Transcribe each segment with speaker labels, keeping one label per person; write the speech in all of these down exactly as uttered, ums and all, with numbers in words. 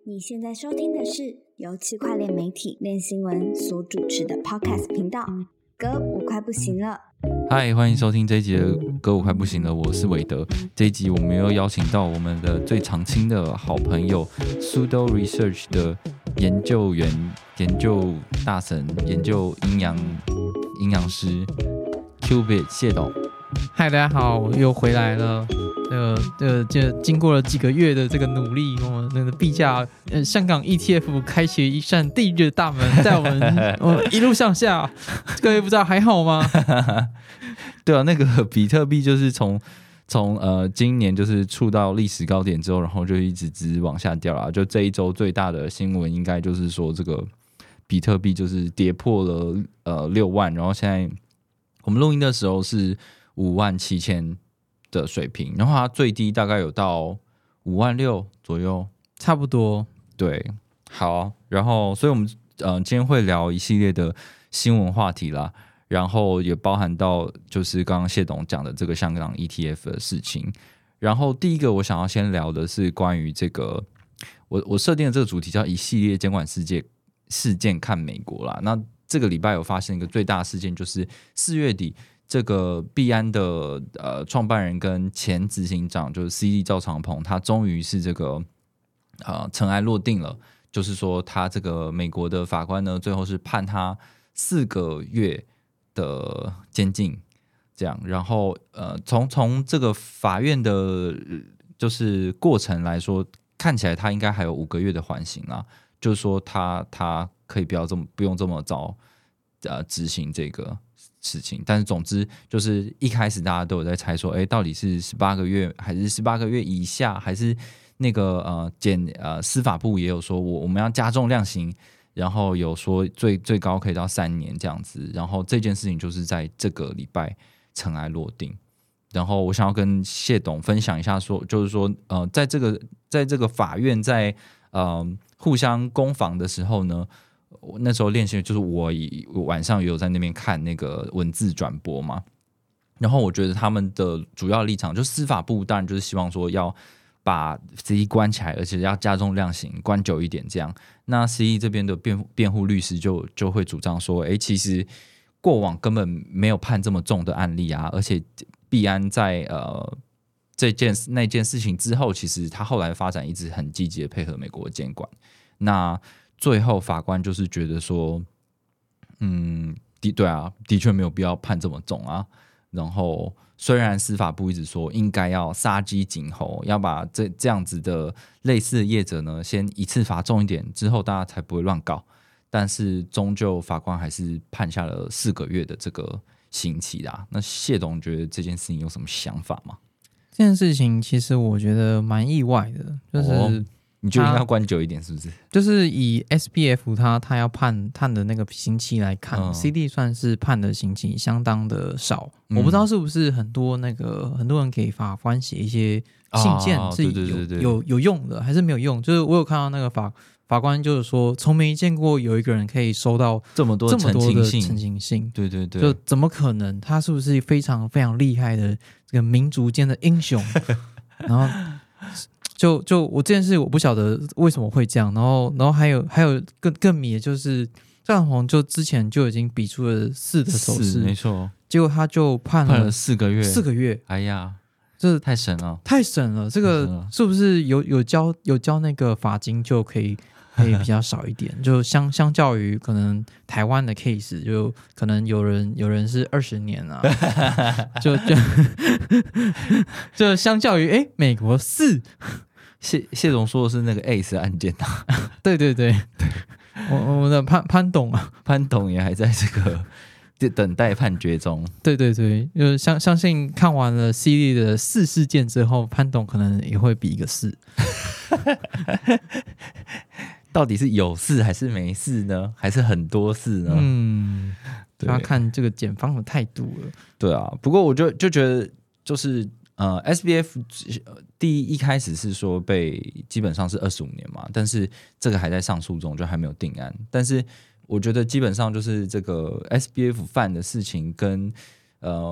Speaker 1: 你现在收听的是由区块链媒体链新闻所主持的 Podcast 频道，哥我快不行了。
Speaker 2: 嗨，欢迎收听这一集的歌我快不行了，我是韦德。这一集我们又邀请到我们的最常青的好朋友 Sudo Research 的研究员、研究大神、研究阴阳阴阳师 Qubit 谢董。
Speaker 3: 嗨，大家好，我又回来了。呃呃，这经过了几个月的这个努力，我们那个币价，呃，香港 E T F 开启一扇地狱的大门，在我们我们一路向下，各位不知道还好吗？
Speaker 2: 对啊，那个比特币就是从从呃今年就是触到历史高点之后，然后就一直直往下掉了。就这一周最大的新闻应该就是说，这个比特币就是跌破了呃六万，然后现在我们录音的时候是五万七千的水平，然后它最低大概有到五万六左右，
Speaker 3: 差不多。
Speaker 2: 对，好，然后所以我们呃今天会聊一系列的新闻话题啦，然后也包含到就是刚刚谢董讲的这个香港 E T F 的事情。然后第一个我想要先聊的是关于这个，我我设定的这个主题叫一系列监管世界事件看美国啦。那这个礼拜有发生一个最大的事件，就是四月底。这个币安的呃创办人跟前执行长就是 C D 赵长鹏，他终于是这个呃尘埃落定了，就是说他这个美国的法官呢，最后是判他四个月的监禁，这样，然后呃从从这个法院的就是过程来说，看起来他应该还有五个月的缓刑啦，就是说他他可以不要这么不用这么早呃执行这个事情，但是总之就是一开始大家都有在猜说，哎，到底是十八个月还是十八个月以下，还是那个呃检呃司法部也有说我我们要加重量刑，然后有说最最高可以到三年这样子，然后这件事情就是在这个礼拜尘埃落定。然后我想要跟谢董分享一下说，就是说呃在这个在这个法院在呃互相攻防的时候呢。那时候练习就是我晚上也有在那边看那个文字转播嘛，然后我觉得他们的主要立场就司法部当然就是希望说要把 C E 关起来，而且要加重量刑，关久一点这样。那 C E 这边的辩辩护律师就就会主张说，哎，其实过往根本没有判这么重的案例啊，而且币安在呃这件那件事情之后，其实他后来发展一直很积极的配合美国的监管。那最后法官就是觉得说，嗯，的对啊，的确没有必要判这么重啊。然后虽然司法部一直说应该要杀鸡儆猴，要把这这样子的类似的业者呢，先一次罚重一点，之后大家才不会乱告。但是终究法官还是判下了四个月的这个刑期啦。那谢董觉得这件事情有什么想法吗？
Speaker 3: 这件事情其实我觉得蛮意外的，就是。哦
Speaker 2: 你觉得应该关久一点是不是？
Speaker 3: 就是以 S B F 他他要判判的那个刑期来看、嗯、C D 算是判的刑期相当的少、嗯、我不知道是不是很多那个很多人给法官写一些信件是有、哦、对对对对有有用的还是没有用，就是我有看到那个法法官就是说从没见过有一个人可以收到
Speaker 2: 这么多
Speaker 3: 这么多的
Speaker 2: 信
Speaker 3: 陈情信，
Speaker 2: 对对对，
Speaker 3: 就怎么可能？他是不是非常非常厉害的这个民族间的英雄？然后就就我这件事我不晓得为什么会这样，然后然后还有还有更更迷的就是赵长鹏就之前就已经比出了四的手势，
Speaker 2: 没错，
Speaker 3: 结果他就判了
Speaker 2: 判了四个月，
Speaker 3: 四个月，
Speaker 2: 哎呀，
Speaker 3: 这
Speaker 2: 太神了，
Speaker 3: 太神了！这个是不是有有交有交那个罚金就可以可以比较少一点？就相相较于可能台湾的 case， 就可能有人有人是二十年啊，就就就相较于哎美国四。
Speaker 2: 谢谢总说的是那个 A C E 案件啊，
Speaker 3: 对对对，我我们的潘潘董啊，
Speaker 2: 潘董也还在这个等待判决中。
Speaker 3: 对对对，就相相信看完了 C D 的四事件之后，潘董可能也会比一个四。
Speaker 2: 到底是有事还是没事呢？还是很多事呢？
Speaker 3: 嗯，要看这个检方的态度了。
Speaker 2: 对啊，不过我就就觉得就是。呃 ，S B F 第一一开始是说被基本上是二十五年嘛，但是这个还在上诉中，就还没有定案。但是我觉得基本上就是这个 S B F 犯的事情跟呃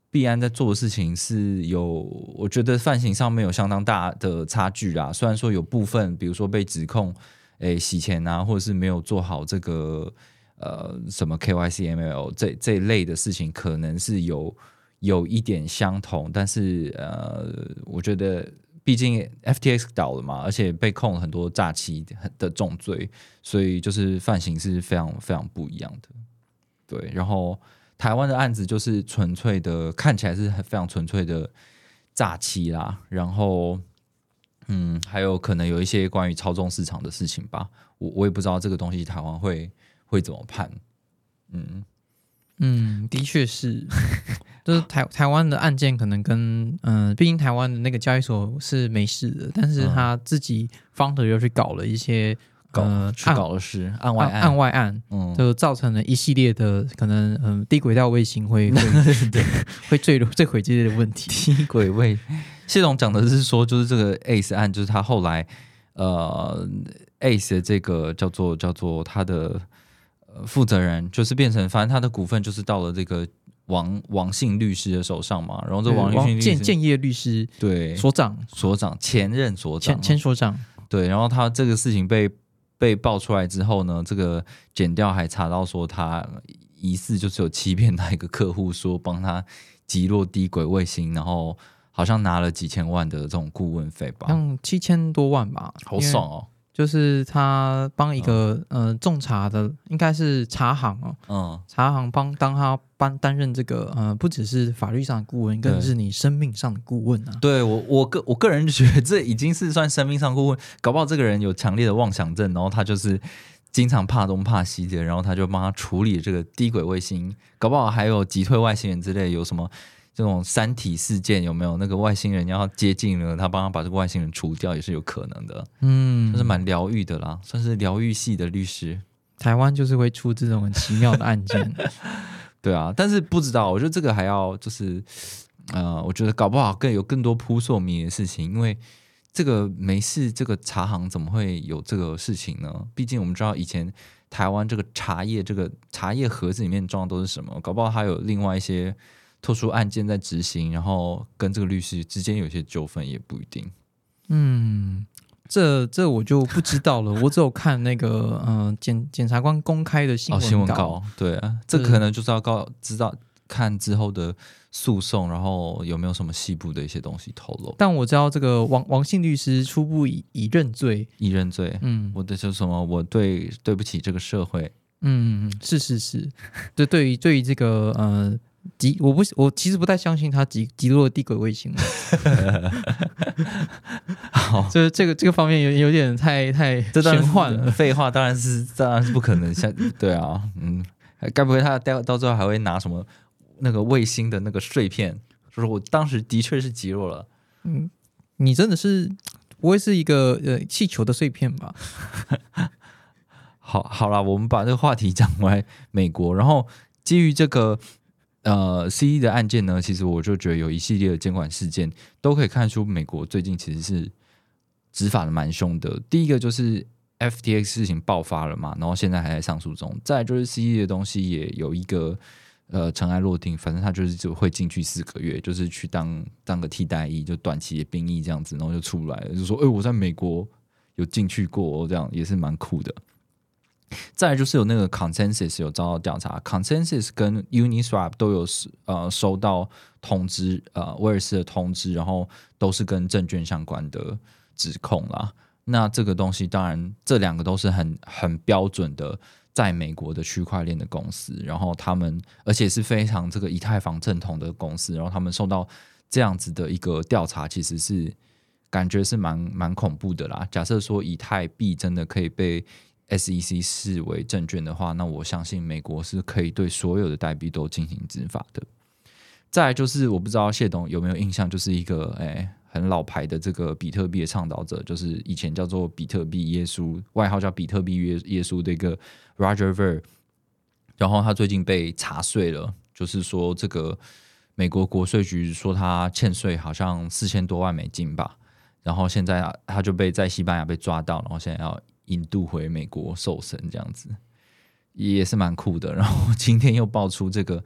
Speaker 2: 币安在做的事情是有，我觉得犯行上面有相当大的差距啦。虽然说有部分，比如说被指控诶洗钱啊，或者是没有做好这个呃什么 K Y C M L 这这一类的事情，可能是有有一点相同，但是呃，我觉得毕竟 F T X 倒了嘛，而且被控了很多诈欺的重罪，所以就是犯行是非常非常不一样的。对，然后。台湾的案子就是纯粹的，看起来是非常纯粹的诈欺啦，然后，嗯，还有可能有一些关于操纵市场的事情吧，我我也不知道这个东西台湾会会怎么判，嗯
Speaker 3: 嗯，的确是，就是台台湾的案件可能跟嗯、呃，毕竟台湾的那个交易所是没事的，但是他自己 founder 又去搞了一些。
Speaker 2: 搞呃，去搞的是案外案，
Speaker 3: 案外案，嗯，就造成了一系列的可能，嗯，低轨道卫星会会会坠落、坠毁这类的问题。
Speaker 2: 低轨卫，谢总讲的是说，就是这个 Ace 案，就是他后来呃 Ace 的这个叫做叫做他的呃负责人，就是变成反正他的股份就是到了这个王王姓律师的手上嘛，然后这王姓律师
Speaker 3: 建业律师
Speaker 2: 对
Speaker 3: 所长
Speaker 2: 所长前任所长
Speaker 3: 前前所长
Speaker 2: 对，然后他这个事情被。被爆出来之后呢，这个检调还查到说他疑似就是有欺骗他一个客户，说帮他击落低轨卫星，然后好像拿了几千万的这种顾问费吧，
Speaker 3: 像七千多万吧，
Speaker 2: 好爽哦！
Speaker 3: 就是他帮一个、嗯、呃仲查的，应该是茶行哦，嗯，茶行帮当他帮担任这个呃，不只是法律上的顾问，更是你生命上的顾问啊。
Speaker 2: 对我我个我个人觉得这已经是算生命上顾问，搞不好这个人有强烈的妄想症，然后他就是经常怕东怕西的，然后他就帮他处理这个低轨卫星，搞不好还有击退外星人之类，有什么？这种三体事件有没有那个外星人要接近了，他帮他把这个外星人除掉也是有可能的，嗯，就是蛮疗愈的啦，算是疗愈系的律师。
Speaker 3: 台湾就是会出这种很奇妙的案件，
Speaker 2: 对啊，但是不知道，我觉得这个还要就是呃，我觉得搞不好更有更多扑朔迷离的事情，因为这个没事，这个茶行怎么会有这个事情呢？毕竟我们知道以前台湾这个茶叶这个茶叶盒子里面装的都是什么，搞不好还有另外一些。特殊案件在执行，然后跟这个律师之间有些纠纷，也不一定。
Speaker 3: 嗯，这这我就不知道了。我只有看那个呃检检察官公开的新闻稿，
Speaker 2: 哦、新闻稿对啊，这可能就是要告知道看之后的诉讼，然后有没有什么细部的一些东西透露。
Speaker 3: 但我知道这个王王姓律师初步以以认罪，
Speaker 2: 以认罪。嗯，我的就是什么，我对对不起这个社会。
Speaker 3: 嗯，是是是，对对于对于这个呃。击我不我其实不太相信他击击落低轨卫星了，好，这这个这个方面有有点太太玄幻了。
Speaker 2: 废话，当然是当然是不可能像对啊，嗯，该不会他到到最后还会拿什么那个卫星的那个碎片？就是我当时的确是击落了。
Speaker 3: 嗯，你真的是不会是一个呃气球的碎片吧？
Speaker 2: 好，好啦，我们把这个话题讲回来美国，然后基于这个。呃 ，C D 的案件呢，其实我就觉得有一系列的监管事件，都可以看出美国最近其实是执法的蛮凶的。第一个就是 F T X 事情爆发了嘛，然后现在还在上诉中。再来就是 C D 的东西也有一个呃尘埃落定，反正他就是就会进去四个月，就是去当当个替代役，就短期的兵役这样子，然后就出来了，就说哎、欸，我在美国有进去过，这样也是蛮酷的。再来就是有那个 Consensus 有遭到调查 ，Consensus 跟 Uniswap 都有呃收到通知，呃威尔斯的通知，然后都是跟证券相关的指控啦。那这个东西当然这两个都是很很标准的在美国的区块链的公司，然后他们而且是非常这个以太坊正统的公司，然后他们受到这样子的一个调查，其实是感觉是蛮蛮恐怖的啦。假设说以太币真的可以被S E C 视为证券的话，那我相信美国是可以对所有的代币都进行执法的。再来就是我不知道谢董有没有印象，就是一个诶很老牌的这个比特币的倡导者，就是以前叫做比特币耶稣，外号叫比特币耶稣的一个 Roger Ver， 然后他最近被查税了，就是说这个美国国税局说他欠税好像四千多万美金吧，然后现在他就被在西班牙被抓到，然后现在要引渡回美国受审，这样子也是蛮酷的。然后今天又爆出这个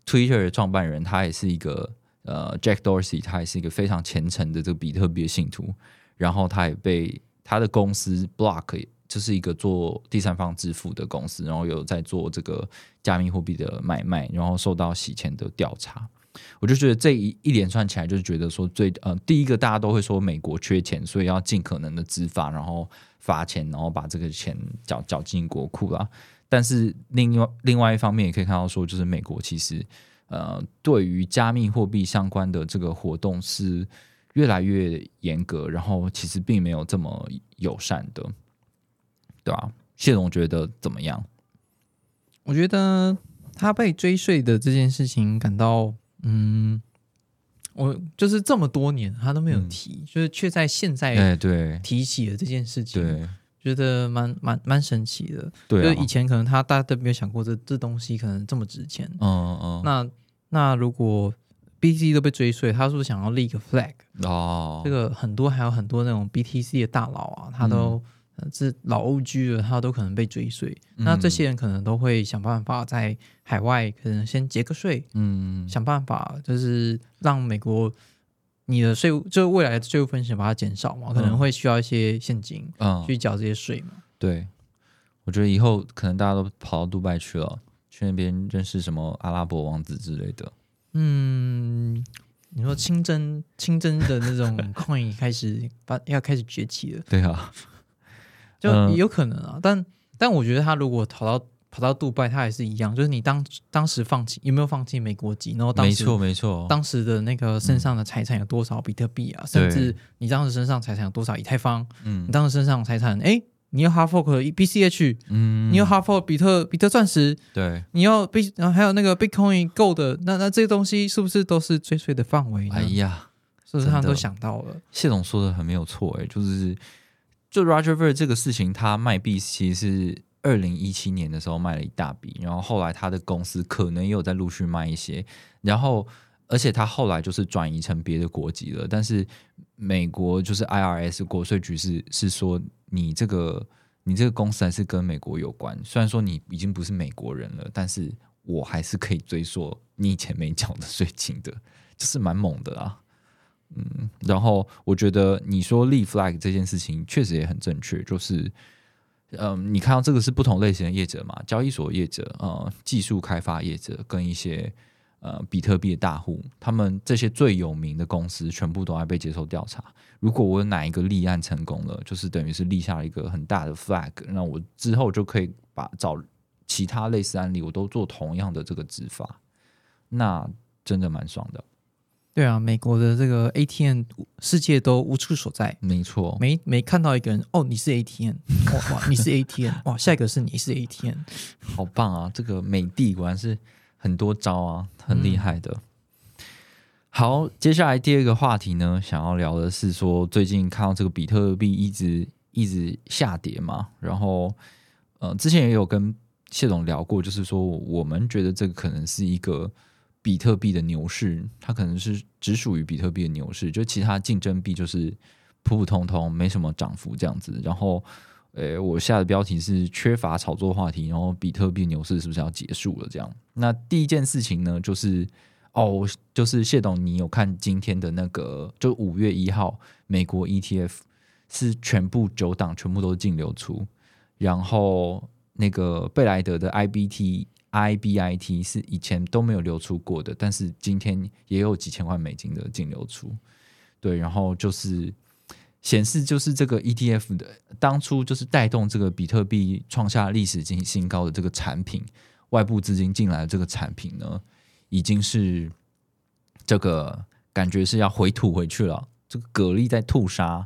Speaker 2: Twitter 的创办人，他也是一个呃 Jack Dorsey， 他也是一个非常虔诚的这个比特币的信徒，然后他也被他的公司 Block 就是一个做第三方支付的公司，然后有在做这个加密货币的买卖，然后受到洗钱的调查。我就觉得这 一, 一连串起来，就是觉得说最呃第一个大家都会说美国缺钱，所以要尽可能的执法，然后罚钱，然后把这个钱缴缴进国库啦。但是另外另外一方面也可以看到说，就是美国其实呃对于加密货币相关的这个活动是越来越严格，然后其实并没有这么友善的，对吧？谢总觉得怎么样？
Speaker 3: 我觉得他被追税的这件事情感到。嗯，我就是这么多年他都没有提，嗯、就是却在现在提起了这件事情，
Speaker 2: 对，
Speaker 3: 觉得蛮蛮蛮神奇的。
Speaker 2: 对、啊，
Speaker 3: 就是以前可能他大家都没有想过这这东西可能这么值钱。
Speaker 2: 嗯嗯。
Speaker 3: 那那如果 B T C 都被追税，他是不是想要立一个 flag？
Speaker 2: 哦，
Speaker 3: 这个很多还有很多那种 B T C 的大佬啊，他都。嗯是老 O G 了，他都可能被追税、嗯。那这些人可能都会想办法在海外可能先节个税，嗯，想办法就是让美国你的税务，就未来的税务风险把它减少嘛，嗯、可能会需要一些现金，嗯，去缴这些税嘛。
Speaker 2: 对，我觉得以后可能大家都跑到杜拜去了，去那边认识什么阿拉伯王子之类的。
Speaker 3: 嗯，你说清真清真的那种 coin 开始把要开始崛起了，
Speaker 2: 对啊。
Speaker 3: 就有可能啊，嗯、但但我觉得他如果跑到跑到杜拜，他还是一样，就是你当当时放弃有没有放弃美国籍，然后当时
Speaker 2: 没错没错，
Speaker 3: 当时的那个身上的财产有多少比特币啊、嗯，甚至你当时身上财产有多少以太坊，嗯，你当时身上财产，哎，你要 hard fork B C H， 嗯，你要 hard fork 比特比特钻石，
Speaker 2: 对，
Speaker 3: 你要 B， 然后还有那个 Bitcoin Gold， 那那这些东西是不是都是追税的范围呢？
Speaker 2: 哎呀，
Speaker 3: 是不是他们都想到了？
Speaker 2: 谢总说的很没有错，哎，就是。就 Roger Ver 这个事情，他卖币其实是二零一七年的时候卖了一大笔，然后后来他的公司可能也有在陆续卖一些，然后而且他后来就是转移成别的国籍了，但是美国就是 I R S 国税局是是说你这个你这个公司还是跟美国有关，虽然说你已经不是美国人了，但是我还是可以追溯你以前没缴的税金的，就是蛮猛的啊。嗯，然后我觉得你说立 flag 这件事情确实也很正确，就是，嗯，你看到这个是不同类型的业者嘛，交易所业者、呃，技术开发业者跟一些呃比特币的大户，他们这些最有名的公司全部都要被接受调查。如果我有哪一个立案成功了，就是等于是立下了一个很大的 flag， 那我之后就可以把找其他类似案例，我都做同样的这个执法，那真的蛮爽的。
Speaker 3: 对啊，美国的这个 A T M 世界都无处所在，
Speaker 2: 没错，
Speaker 3: 没没看到一个人哦，你是 A T M， 哇哇，你是 A T M， 哇，下一个是你是 A T M，
Speaker 2: 好棒啊！这个美帝果然是很多招啊，很厉害的。嗯、好，接下来第二个话题呢，想要聊的是说，最近看到这个比特币一直一直下跌嘛，然后呃，之前也有跟谢总聊过，就是说我们觉得这个可能是一个。比特币的牛市，它可能是只属于比特币的牛市，就其他竞争币就是普普通通，没什么涨幅这样子。然后，呃，我下的标题是缺乏炒作话题，然后比特币牛市是不是要结束了？这样。那第一件事情呢，就是哦，就是谢董，你有看今天的那个，就五月一号美国 E T F 是全部九档全部都净流出，然后那个贝莱德的 I B T。I B I T 是以前都没有流出过的，但是今天也有几千万美金的净流出，对，然后就是显示就是这个 E T F 的当初就是带动这个比特币创下历史新高的这个产品，外部资金进来的这个产品呢，已经是这个感觉是要回吐回去了，这个蛤蜊在吐沙，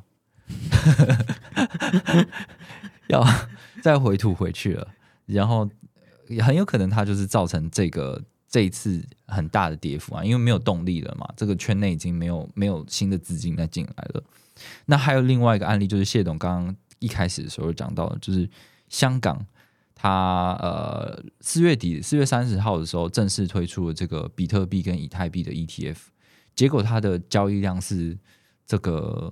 Speaker 2: 要再回吐回去了，然后。也很有可能它就是造成这个这一次很大的跌幅啊，因为没有动力了嘛，这个圈内已经没有没有新的资金再进来了。那还有另外一个案例，就是谢董刚刚一开始的时候讲到的，就是香港它呃四月底四月三十号的时候正式推出了这个比特币跟以太币的 E T F， 结果它的交易量是这个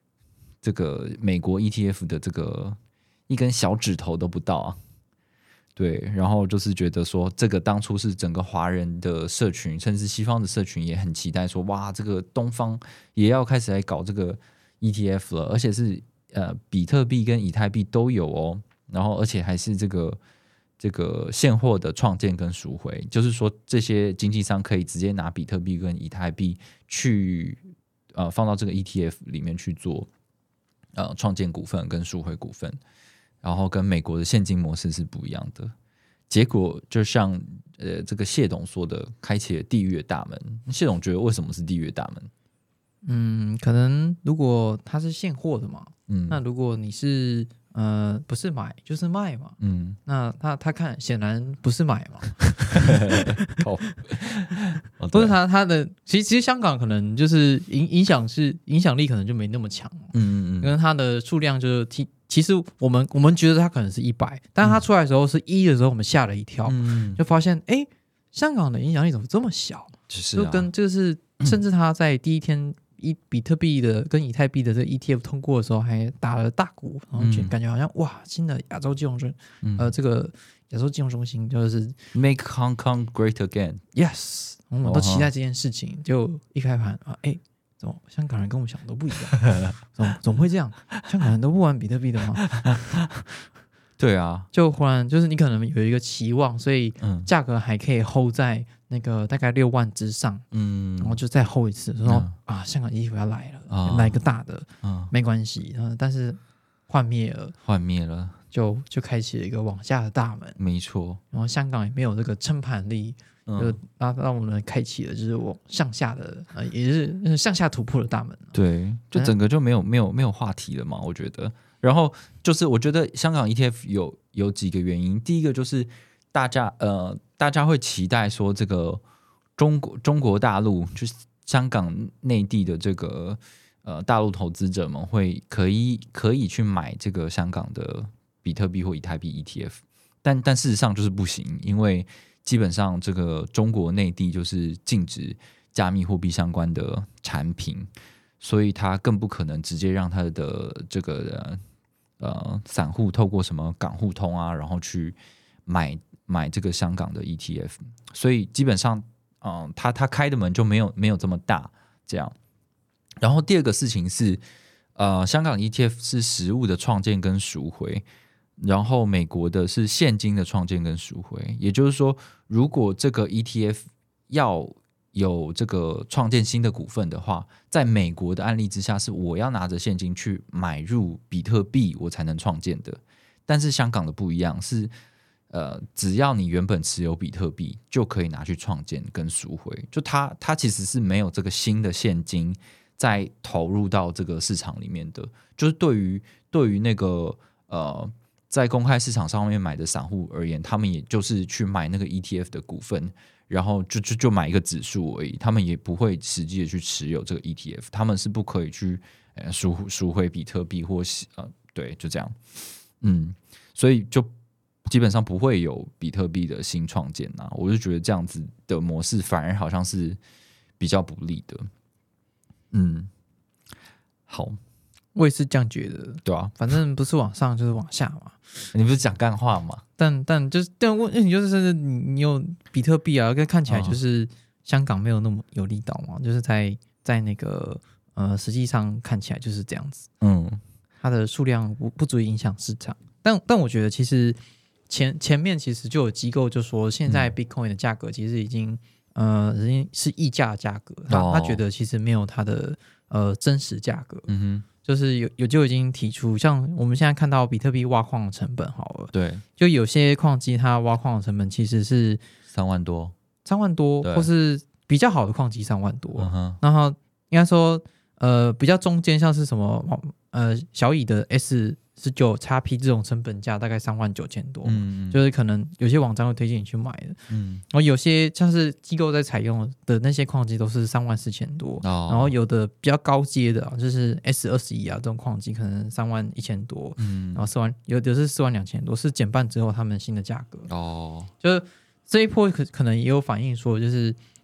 Speaker 2: 这个美国 E T F 的这个一根小指头都不到啊。 对，然后就是觉得说，这个当初是整个华人的社群，甚至西方的社群也很期待说，哇，这个东方也要开始来搞这个 E T F 了，而且是呃比特币跟以太币都有哦，然后而且还是这个这个现货的创建跟赎回，就是说这些经纪商可以直接拿比特币跟以太币去呃放到这个 E T F 里面去做呃创建股份跟赎回股份。然后跟美国的现金模式是不一样的，结果就像呃这个谢董说的，开启了地狱的大门。谢董觉得为什么是地狱的大门？
Speaker 3: 嗯，可能如果它是现货的嘛，
Speaker 2: 嗯，
Speaker 3: 那如果你是呃不是买就是卖嘛，
Speaker 2: 嗯，
Speaker 3: 那他他看显然不是买嘛，
Speaker 2: 哦、
Speaker 3: 不是他他的其实其实香港可能就是影影响是影响力可能就没那么强，
Speaker 2: 嗯嗯嗯，
Speaker 3: 因为它的数量就是其其实我们我们觉得它可能是一百，但是它出来的时候是一的时候，我们吓了一跳，
Speaker 2: 嗯，
Speaker 3: 就发现哎，香港的影响力怎么这么小？
Speaker 2: 就是啊、
Speaker 3: 就跟就是甚至他在第一天一比特币的跟以太币的这个 E T F 通过的时候，还打了大鼓，然后就感觉好像、嗯、哇，新的亚洲金融中、嗯、呃这个亚洲金融中心就是
Speaker 2: Make Hong Kong Great Again。Yes，
Speaker 3: 我们都期待这件事情，就一开盘啊，哎。怎么香港人跟我们想的都不一样？怎么怎么会这样？香港人都不玩比特币的吗？
Speaker 2: 对啊，
Speaker 3: 就忽然就是你可能有一个期望，所以价格还可以 hold 在那个大概六万之上，嗯，然后就再 hold 一次，说、嗯、啊，香港 E T F 要来了，哦、来个大的，嗯、没关系，但是幻灭了，
Speaker 2: 幻灭了，
Speaker 3: 就就开启了一个往下的大门，
Speaker 2: 没错。
Speaker 3: 然后香港也没有这个撑盘力。就让让我们开启了，就是往向下的，呃，也是向下突破的大门。
Speaker 2: 对，就整个就没有没有没有话题了嘛，我觉得。然后就是我觉得香港 E T F 有有几个原因，第一个就是大家呃大家会期待说这个中国中国大陆就是香港内地的这个呃大陆投资者们会可以可以去买这个香港的比特币或以太币 E T F， 但但事实上就是不行，因为基本上，这个中国内地就是禁止加密货币相关的产品，所以它更不可能直接让它的这个呃散户透过什么港互通啊，然后去买买这个香港的 E T F， 所以基本上，嗯、呃，它它开的门就没有没有这么大这样。然后第二个事情是，呃，香港 E T F 是实物的创建跟赎回。然后美国的是现金的创建跟赎回，也就是说，如果这个 E T F 要有这个创建新的股份的话，在美国的案例之下，是我要拿着现金去买入比特币，我才能创建的。但是香港的不一样，是呃，只要你原本持有比特币，就可以拿去创建跟赎回，就它它其实是没有这个新的现金再投入到这个市场里面的，就是对于对于那个呃。在公开市场上面买的散户而言，他们也就是去买那个 E T F 的股份，然后就就就买一个指数而已，他们也不会实际的去持有这个 E T F， 他们是不可以去呃赎赎回比特币或呃对，就这样，嗯，所以就基本上不会有比特币的新创建啊，我就觉得这样子的模式反而好像是比较不利的，嗯，好。
Speaker 3: 我也是这样觉得，
Speaker 2: 对啊，
Speaker 3: 反正不是往上就是往下嘛。
Speaker 2: 你不是讲干话吗？
Speaker 3: 但但就是但问题就是你你有比特币啊，看起来就是香港没有那么有力道嘛，就是在在那个呃实际上看起来就是这样子。嗯，它的数量不不足以影响市场，但但我觉得其实前前面其实就有机构就说，现在 Bitcoin 的价格其实已经、嗯、呃已经是溢价价格，他、哦、他觉得其实没有它的呃真实价格。嗯哼。就是有有就已经提出，像我们现在看到比特币挖矿的成本好了，
Speaker 2: 对，
Speaker 3: 就有些矿机它挖矿的成本其实是
Speaker 2: 三万多，
Speaker 3: 三万多，或是比较好的矿机三万多，嗯、然后应该说呃比较中间像是什么呃小蚁的 S 十九 X P 这种成本价大概三万九千多，嗯，就是可能有些网站会推荐你去买的，嗯，然后有些像是机构在采用的那些矿机都是三万四千多，哦，然后有的比较高阶的、啊、就是 S 二十一 啊这种矿机可能三万一千多，嗯，然后四万有的是四万两千多，是减半之后他们新的价格，哦，就是这一波可可能也有反映说就是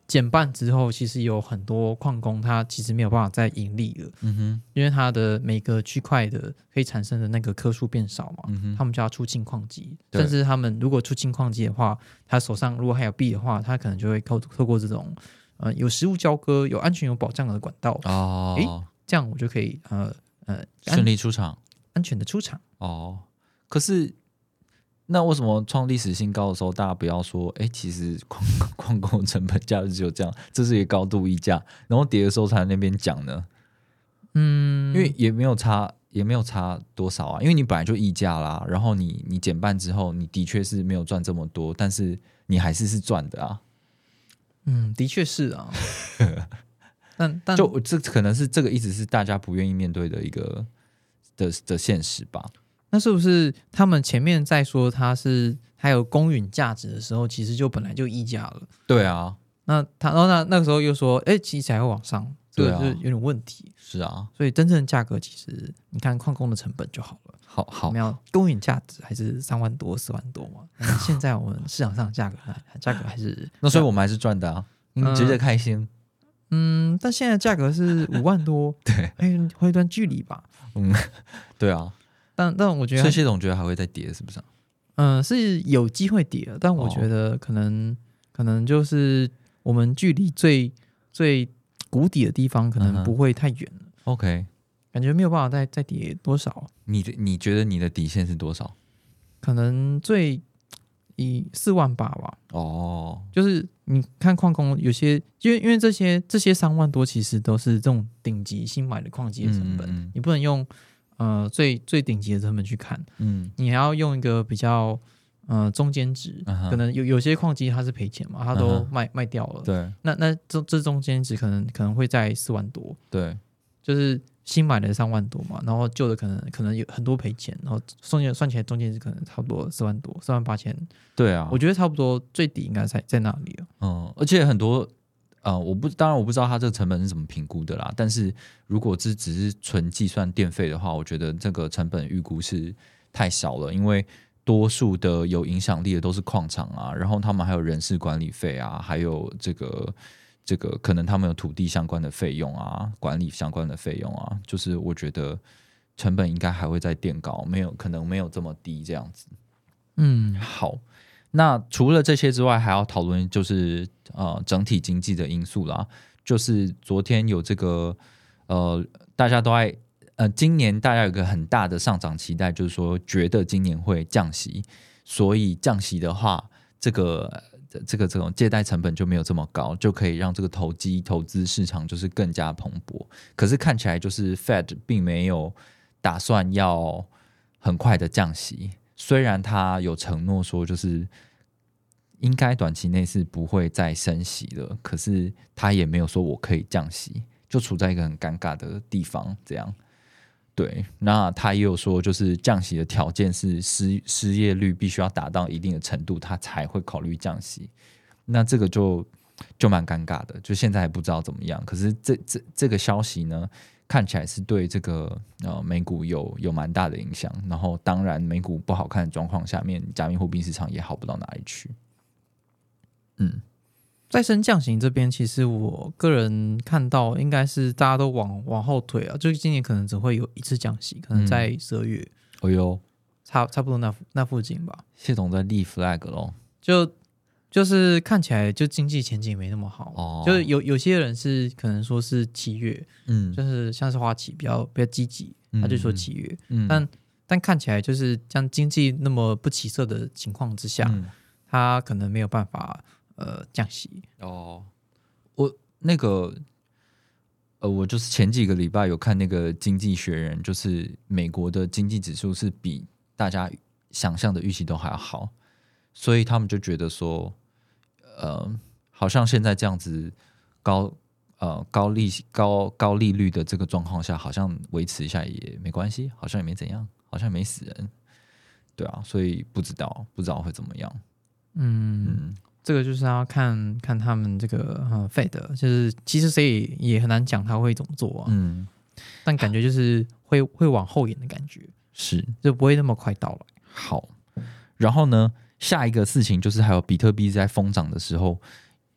Speaker 3: 减半之后，其实有很多矿工它其实没有办法再盈利了，
Speaker 2: 嗯哼，
Speaker 3: 因为它的每个区块的可以产生的那个颗数变少嘛，
Speaker 2: 嗯哼，
Speaker 3: 他们就要出清矿机，
Speaker 2: 对
Speaker 3: 甚至他们如果出清矿机的话，他手上如果还有币的话，他可能就会透透过这种呃有实物交割、有安全有保障的管道，
Speaker 2: 哦，
Speaker 3: 诶这样我就可以呃呃
Speaker 2: 顺利出场，
Speaker 3: 安全的出场。
Speaker 2: 哦，可是。那为什么创历史新高的时候，大家不要说，哎，其实矿矿工成本价值就这样，这是一个高度溢价，然后跌的时候才在那边讲呢？
Speaker 3: 嗯，
Speaker 2: 因为也没有差，也没有差多少啊，因为你本来就溢价啦，然后你你减半之后，你的确是没有赚这么多，但是你还是是赚的啊。
Speaker 3: 嗯，的确是啊，但但
Speaker 2: 就这可能是这个一直是大家不愿意面对的一个的的现实吧。
Speaker 3: 那是不是他们前面在说它是还有公允价值的时候，其实就本来就溢价了？
Speaker 2: 对啊，
Speaker 3: 那他然后那那个时候又说，哎，其实还会往上，这个
Speaker 2: 对啊
Speaker 3: 是有点问题。
Speaker 2: 是啊，
Speaker 3: 所以真正的价格其实你看矿工的成本就好了。
Speaker 2: 好好
Speaker 3: 我们要公允价值还是三万多、四万多嘛？但是现在我们市场上的价格价格还是
Speaker 2: 那所以我们还是赚的啊，嗯，觉得开心。
Speaker 3: 嗯，但现在价格是五万多，
Speaker 2: 对，
Speaker 3: 还有会一段距离吧？
Speaker 2: 嗯，对啊。
Speaker 3: 但但我觉得，
Speaker 2: 所以谢总觉得还会再跌，是不是、啊？
Speaker 3: 嗯，是有机会跌的，但我觉得可能、哦、可能就是我们距离最最谷底的地方，可能不会太远了。嗯、
Speaker 2: OK，
Speaker 3: 感觉没有办法再再跌多少。
Speaker 2: 你的你觉得你的底线是多少？
Speaker 3: 可能最以四万八吧。
Speaker 2: 哦，
Speaker 3: 就是你看矿工有些，因为因为这些这些三万多，其实都是这种顶级新买的矿机的成本，嗯嗯你不能用。呃，最最顶级的成本去看，嗯，你还要用一个比较呃中间值， uh-huh. 可能有有些矿机它是赔钱嘛，它都卖、uh-huh. 卖掉了，对，那那这这中间值可能可能会在四万多，对，就是新买的三万多嘛，然后旧的可能可能有很多赔钱，然后中间算起来中间值可能差不多四万多，四万八千，对啊，我觉得差不多最底应该在在那里了，嗯，
Speaker 2: 而且很多。呃，我不，当然我不知道它这个成本是怎么评估的啦。但是如果这只是纯计算电费的话，我觉得这个成本预估是太少了，因为多数的有影响力的都是矿场啊，然后他们还有人事管理费啊，还有这个这个可能他们有土地相关的费用啊，管理相关的费用啊，就是我觉得成本应该还会再垫高，没有可能没有这么低这样子。嗯，好。那除了这些之外，还要讨论就是呃整体经济的因素啦。就是昨天有这个呃大家都爱呃今年大家有个很大的上涨期待，就是说觉得今年会降息，所以降息的话，这个这个这种借贷成本就没有这么高，就可以让这个投机投资市场就是更加蓬勃。可是看起来就是 Fed 并没有打算要很快的降息。虽然他有承诺说，就是应该短期内是不会再升息了，可是他也没有说我可以降息，就处在一个很尴尬的地方。这样，对，那他也有说，就是降息的条件是失失业率必须要达到一定的程度，他才会考虑降息。那这个就就蛮尴尬的，就现在还不知道怎么样。可是这这这个消息呢？看起来是对这个呃美股有有蛮大的影响，然后当然美股不好看的状况下面，加密货币市场也好不到哪里去。嗯，
Speaker 3: 再升降息这边，其实我个人看到应该是大家都往往后推啊，就是今年可能只会有一次降息，可能在十二月，
Speaker 2: 哦哟，
Speaker 3: 差差不多那那附近吧。
Speaker 2: 谢总在立 flag 咯，
Speaker 3: 就。就是看起来就经济前景没那么好，哦、就是有有些人是可能说是七月，嗯，就是像是花旗比较比较积极，他就说七月，嗯，但但看起来就是像经济那么不起色的情况之下，嗯、他可能没有办法呃降息。
Speaker 2: 哦，我那个呃，我就是前几个礼拜有看那个《经济学人》，就是美国的经济指数是比大家想象的预期都还要好，所以他们就觉得说。呃，好像现在这样子高呃高利高高利率的这个状况下，好像维持一下也没关系，好像也没怎样，好像也没死人，对啊，所以不知道不知道会怎么样。
Speaker 3: 嗯，嗯这个就是要看看他们这个呃 Fed， 就是其实谁也也很难讲他会怎么做啊。嗯，但感觉就是会会往后延的感觉，
Speaker 2: 是
Speaker 3: 就不会那么快到来。
Speaker 2: 好，然后呢？下一个事情就是，还有比特币在疯涨的时候，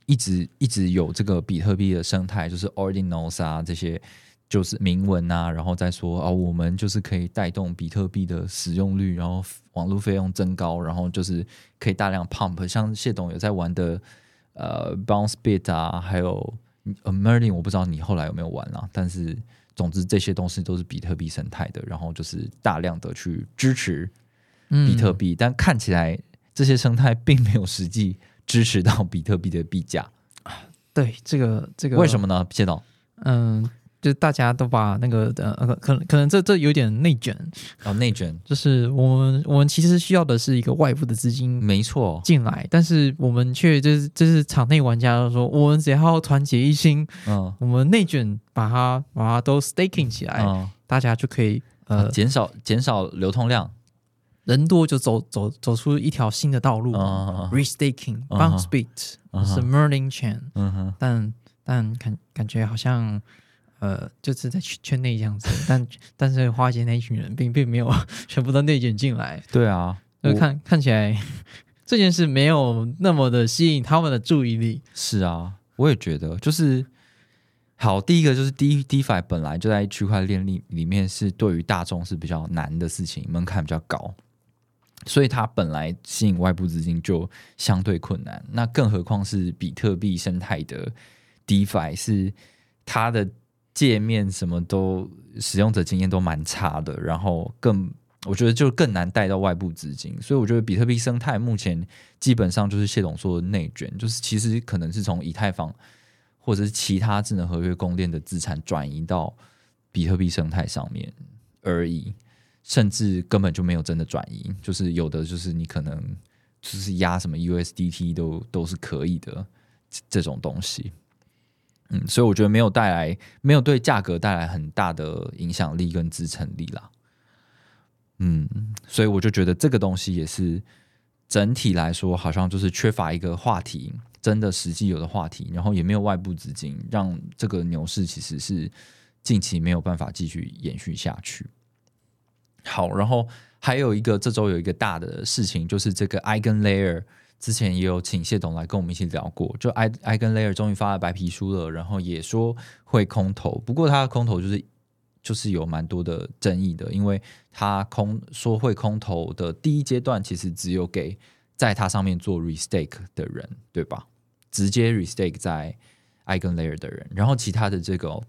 Speaker 2: 一直一直有这个比特币的生态，就是 Ordinals 啊这些。就是铭文啊，然后再说啊，我们就是可以带动比特币的使用率，然后网络费用增高，然后就是可以大量 pump， 像谢董有在玩的呃 Bounce Bit 啊，还有 Merlin， 我不知道你后来有没有玩啊，但是总之这些东西都是比特币生态的，然后就是大量的去支持比特币，嗯、但看起来这些生态并没有实际支持到比特币的币价。
Speaker 3: 对，这个这个
Speaker 2: 为什么呢？谢董，
Speaker 3: 嗯。就大家都把那个呃，可能可能这这有点内卷
Speaker 2: 哦，内卷
Speaker 3: 就是我们我们其实需要的是一个外部的资金，
Speaker 2: 没错，
Speaker 3: 进来，但是我们却就是就是场内玩家说，我们只要团结一心，嗯，我们内卷把它把它都 staking 起来，嗯、大家就可以呃
Speaker 2: 减少减少流通量，
Speaker 3: 人多就走走走出一条新的道路、嗯、，restaking、bounce bit、嗯、是 Merlin chain，、嗯、但但感感觉好像。呃，就是在圈内这样子，但但是花姐那一群人并并没有全部都内卷进来。
Speaker 2: 对啊，
Speaker 3: 就看看起来这件事没有那么的吸引他们的注意力。
Speaker 2: 是啊，我也觉得，就是好，第一个就是 DeFi 本来就在区块链里里面是对于大众是比较难的事情，门槛比较高，所以它本来吸引外部资金就相对困难。那更何况是比特币生态的 DeFi， 是它的界面什么都使用者经验都蛮差的，然后更我觉得就更难带到外部资金，所以我觉得比特币生态目前基本上就是谢董说的内卷，就是其实可能是从以太坊或者是其他智能合约公链的资产转移到比特币生态上面而已，甚至根本就没有真的转移，就是有的就是你可能就是压什么 U S D T 都都是可以的这种东西。嗯，所以我觉得没有带来，没有对价格带来很大的影响力跟支撑力啦。嗯，所以我就觉得这个东西也是整体来说，好像就是缺乏一个话题，真的实际有的话题，然后也没有外部资金，让这个牛市其实是近期没有办法继续延续下去。好，然后还有一个这周有一个大的事情，就是这个 EigenLayer。之前也有请谢董来跟我们一起聊过，就 EigenLayer 终于发了白皮书了，然后也说会空投，不过他的空投就是就是有蛮多的争议的，因为他空说会空投的第一阶段其实只有给在他上面做 restake 的人，对吧？直接 restake 在 EigenLayer 的人，然后其他的这个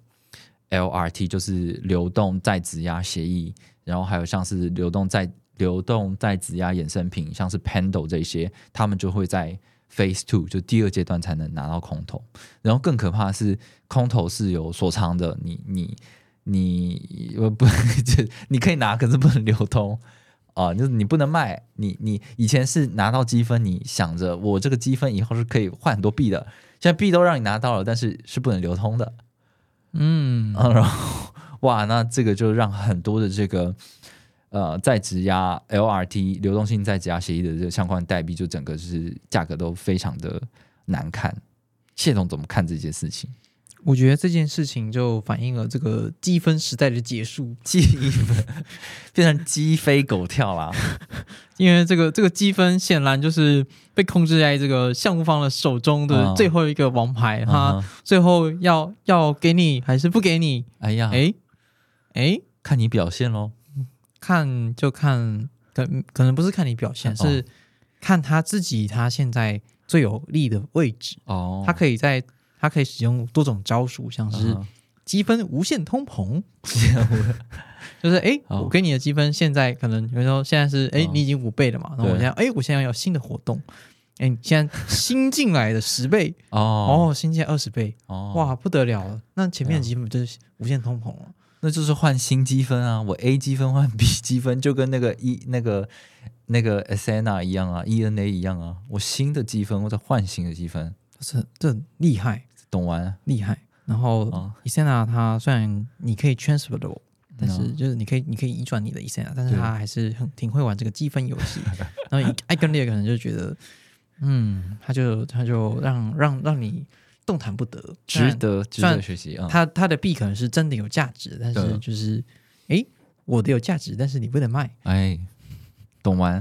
Speaker 2: L R T 就是流动再质押协议，然后还有像是流动再流动再质押衍生品，像是 Pendle 这些，他们就会在 Phase 二，就第二阶段才能拿到空投。然后更可怕的是，空投是有锁仓的，你你你不你可以拿，可是不能流通啊、呃，就是你不能卖。你你以前是拿到积分，你想着我这个积分以后是可以换很多币的，现在币都让你拿到了，但是是不能流通的。嗯，啊、然后哇，那这个就让很多的这个。呃，再质押 L R T 流动性再质押协议的这个相关代币，就整个就是价格都非常的难看。谢董怎么看这件事情？
Speaker 3: 我觉得这件事情就反映了这个积分时代的结束，
Speaker 2: 积分变成鸡飞狗跳啦。
Speaker 3: 因为这个这个积分显然就是被控制在这个项目方的手中的最后一个王牌，他、嗯、最后要要给你还是不给你？
Speaker 2: 哎呀，
Speaker 3: 哎哎，
Speaker 2: 看你表现咯。
Speaker 3: 看就看，可可能不是看你表现，哦、是看他自己他现在最有利的位置。哦，他可以在他可以使用多种招数，像是积分无限通膨，就是哎、欸哦，我给你的积分现在可能比如说现在是哎、欸、你已经五倍了嘛，然后我现在哎、欸、我现在要新的活动，哎、欸、你现在新进来的十倍哦哦新进来二十倍哦哇不得了了，那前面的积分就是无限通膨了。
Speaker 2: 那就是换新积分啊！我 A 积分换 B 积分，就跟那个 E 那个那个 S N A 一样啊 ，E N A 一样啊。我新的积分，我再换新的积分，
Speaker 3: 这这厉害，
Speaker 2: 懂完
Speaker 3: 厉害。然后 E S N A 它虽然你可以 transferable， 但是就是你可以你可以移转你的 E S N A， 但是它还是很挺会玩这个积分游戏。然后 EigenLayer 可能就觉得，嗯，他就他就让让让你。动弹不得，
Speaker 2: 值得值得学习啊！
Speaker 3: 他他的币可能是真的有价值，但是就是，哎，我的有价值，但是你不能卖，
Speaker 2: 哎，懂完？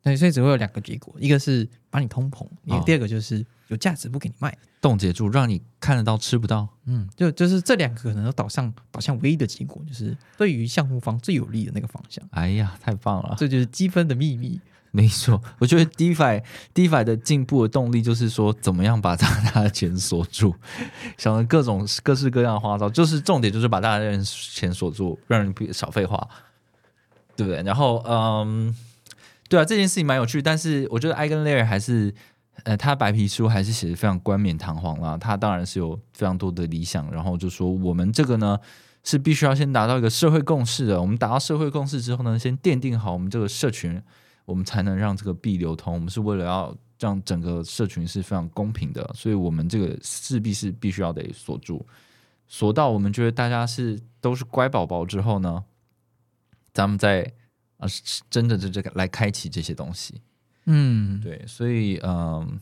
Speaker 3: 对，所以只会有两个结果，一个是把你通膨，
Speaker 2: 哦
Speaker 3: 第二个就是有价值不给你卖，
Speaker 2: 冻结住，让你看得到吃不到。
Speaker 3: 嗯，就就是这两个可能都导向导向唯一的结果，就是对于项目方最有利的那个方向。
Speaker 2: 哎呀，太棒了！
Speaker 3: 这就是积分的秘密。
Speaker 2: 没错，我觉得 DeFi DeFi 的进步的动力就是说，怎么样把大家的钱锁住，想了各种各式各样的花招，就是重点就是把大家的钱锁住，让人少废话，对不对？然后，嗯，对啊，这件事情蛮有趣，但是我觉得 EigenLayer 还是，呃，他白皮书还是写的非常冠冕堂皇啦。他当然是有非常多的理想，然后就说我们这个呢是必须要先达到一个社会共识的。我们达到社会共识之后呢，先奠定好我们这个社群。我们才能让这个币流通，我们是为了要让整个社群是非常公平的，所以我们这个势必是必须要得锁住，锁到我们觉得大家是都是乖宝宝之后呢，咱们再啊真的这个来开启这些东西。
Speaker 3: 嗯，
Speaker 2: 对，所以嗯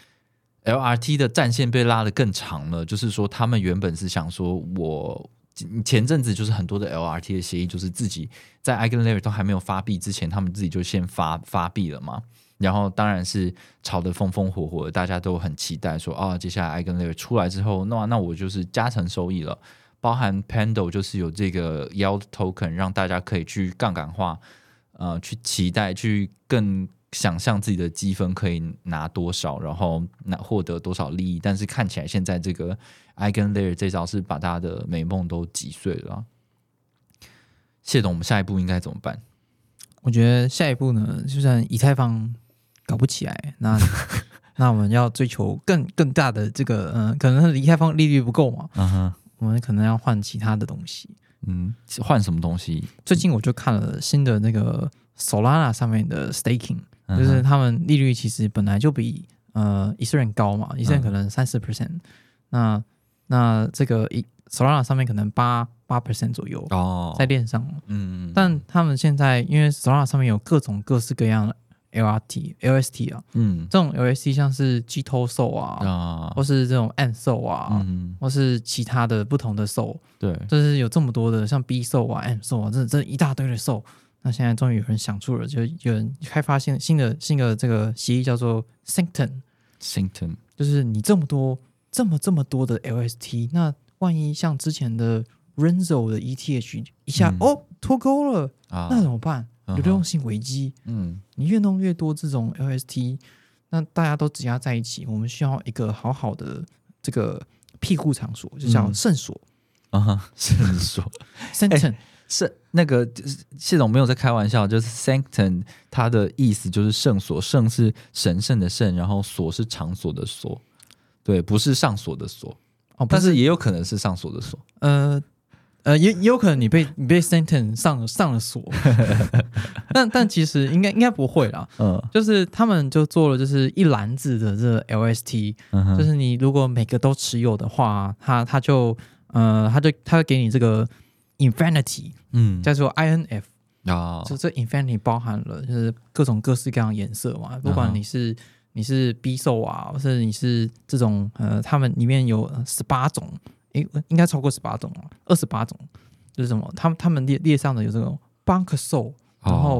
Speaker 2: ，L R T 的战线被拉得更长了，就是说他们原本是想说我。前阵子就是很多的 L R T 的协议，就是自己在 EigenLayer 都还没有发币之前，他们自己就先发发币了嘛。然后当然是炒得风风火火的，大家都很期待说啊，接下来 EigenLayer 出来之后，那那我就是加成收益了。包含 Pendle 就是有这个 Yield Token， 让大家可以去杠杆化，呃，去期待，去更想象自己的积分可以拿多少，然后拿获得多少利益。但是看起来现在这个 EigenLayer 这招是把大家的美梦都击碎了啊。谢董，我们下一步应该怎么办？
Speaker 3: 我觉得下一步呢，就算以太坊搞不起来，那那我们要追求更更大的这个，嗯、呃，可能以太坊利率不够嘛，嗯哼，我们可能要换其他的东西。
Speaker 2: 嗯，换什么东西？
Speaker 3: 最近我就看了新的那个 Solana 上面的 staking，、嗯、就是他们利率其实本来就比呃以色列高嘛，以色列可能三四 percent， 那那这个 Solana 上面可能八八 percent 左右哦，在链上，嗯，但他们现在因为 Solana 上面有各种各式各样的 L R T、L S T 啊，嗯，这种 L S T 像是 G-Toso 啊，啊，或是这种 Ant-So 啊，嗯，或是其他的不同的 So， 对，就是有这么多的像 B-So 啊、Ant-So 啊，这这一大堆的 So， 那现在终于有人想出了，就有人开发现新的新的这个协议叫做 Sanctum，Sanctum， 就是你这么多这么这么多的 L S T， 那万一像之前的 Renzo 的 E T H 一下、嗯、哦脱钩了、啊、那怎么办？流动性危机，嗯，你越弄越多这种 L S T， 那大家都挤压在一起，我们需要一个好好的这个庇护场所，就叫圣所
Speaker 2: 啊，圣所
Speaker 3: Sanctum、欸、
Speaker 2: 是那个谢总没有在开玩笑，就是 Sanctum 它的意思就是圣所，圣是神圣的圣，然后所是场所的所，对，不是上锁的锁哦，但是也有可能是上锁的锁，
Speaker 3: 呃。呃，也也有可能你被你被 Sanctum 上上了锁，但但其实应该应该不会啦。嗯，就是他们就做了就是一篮子的这个 L S T，、嗯、就是你如果每个都持有的话，他他就呃他就他会给你这个 Infinity， 嗯，叫做 I N F 啊，就这 Infinity 包含了就是各种各式各样的颜色嘛，不管你是、嗯、你是 B-So 啊，或是你是这种呃，他们里面有十八种。应该超过十八种二十八种，就是什么？他们他们列列上的有这种 Bank-So， 然后